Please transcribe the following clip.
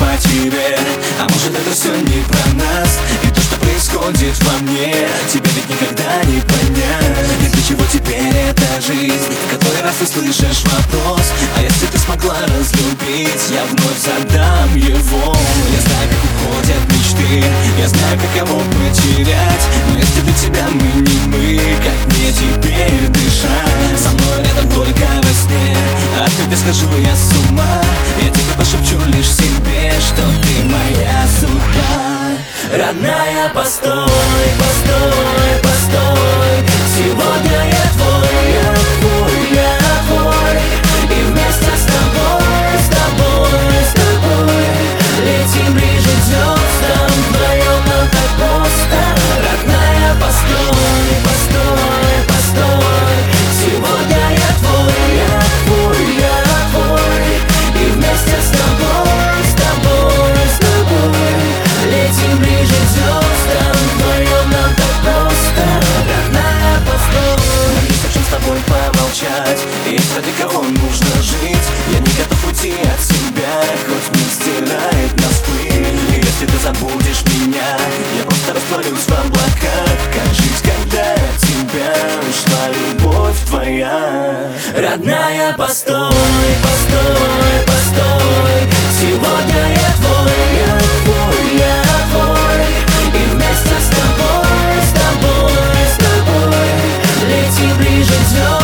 потерять. А может это все не про нас, и то, что происходит во мне, тебя ведь никогда не понять. И для чего теперь эта жизнь, в который раз ты слышишь вопрос: а если ты смогла разлюбить, я вновь задам его. Я знаю, как уходят мечты, я знаю, каково потерять, но если для тебя мы не мы, как мне теперь дышать? Со мной рядом только во сне, а когда схожу я с ума, я тебе пошепчу лишь себе, что ты моя судьба. Родная, постой, постой, постой. Сегодня я твой, я твой, я твой. И вместе с тобой, с тобой, с тобой летим ближе, идем там вдвоем, нам так просто. Родная, постой, постой, постой. Сегодня я твой, я твой, я твой. И вместе с тобой, с тобой, с тобой летим ближе, идем там вдвоем, нам так просто. Родная, постой. Нам есть о чем с тобой помолчать, есть ради кого нужно жить. Я не готов уйти от себя, хоть мир стирает нас пыль. И если ты забудешь меня, я просто растворюсь в облаках. Как жить, когда от тебя ушла любовь твоя? Родная, постой, постой, постой. Сегодня я твой, я твой, я твой. И вместе с тобой, с тобой, с тобой летим ближе, идем